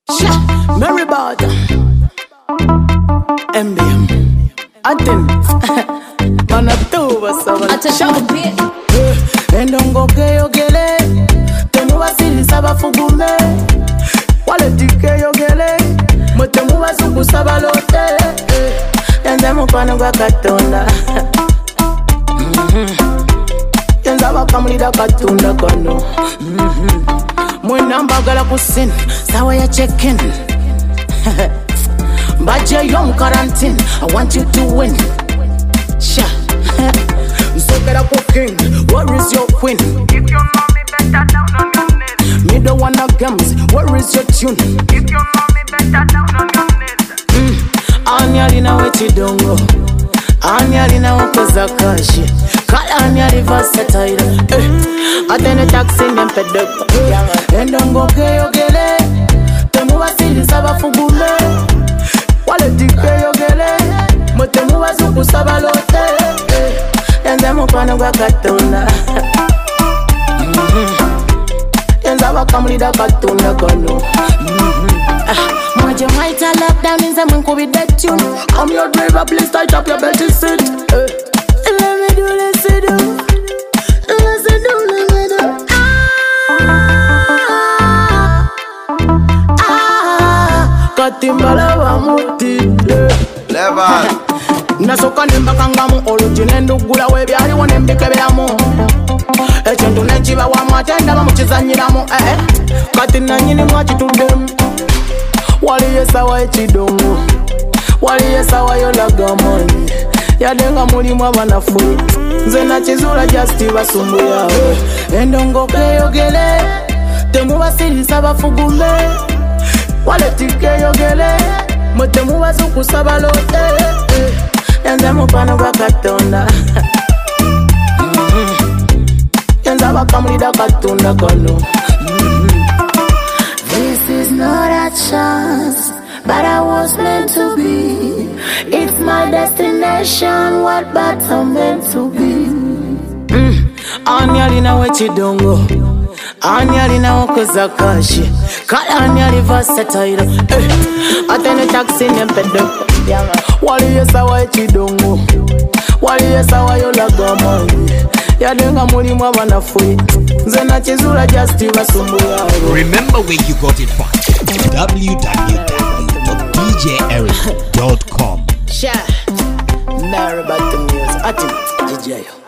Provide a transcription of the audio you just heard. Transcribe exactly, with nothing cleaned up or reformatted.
Mary Barter M B M Athens Manatuba Sava Atashambi Endongoke yogele Tenu wasili saba fugume Wale tike yogele Mutemu wasuku saba lote Yenze mupano kwa katonda Yenza wakamulida katunda kono Mwina mbagala kusin Sawa ya check-in Baje yom quarantine I want you to win Sha Nsokera cooking Where is your queen? If you know me better down on your knees. Me don't wanna games Where is your tune? If you know me better down on your knees. Anyali na wechidongo Anyali na wakoza kashi Kala anyali versatile eh. Atene taxi nyempedeko Endongo keyogele Temu wasili saba fugume Wale tike yogele Mutemu wasuku saba lote eh. Yenze mupano kwa katonda Yenza wakamulida katunda kono Maje maita lockdown in the monk with that tune. I'm your driver, please tight up your belt and sit. Uh. Let me do, let's do. Let's do, let me do. Ah, ah, Katimbala wa muti. Level. Nasoka nemba kangamu origin ndugula we byali wone mbikeberamu. Echentu nechiba wa matenda bamuchizanyiramu eh. Kati nanyini mwachituddemu. Waliye sawa echidongo Waliye sawa yolagamani Yadenga mulimu abanafu Nze nachizula just basumbu yawe Endongo keyogele Temu basilisa bafugume Wale tike yogele Mutemu basuku saba lote Yenze mupano kwa katonda Yenze bakamulida katunda kono This is not a chance, but I was meant to be. It's my destination, what but I'm meant to be. mm. Anyali na wechidongo Anyali na wakoza kashi Kala anyali versatile eh. Atene taxi nyempedeko Waliye sawa echidongo Waliye sawa yolagamani Yadenga mulimu abanafu Nze nachizula just basumbu yawe Remember where you got it from. w w w dot d j eric dot com Sha Mary Barter Music Athens D J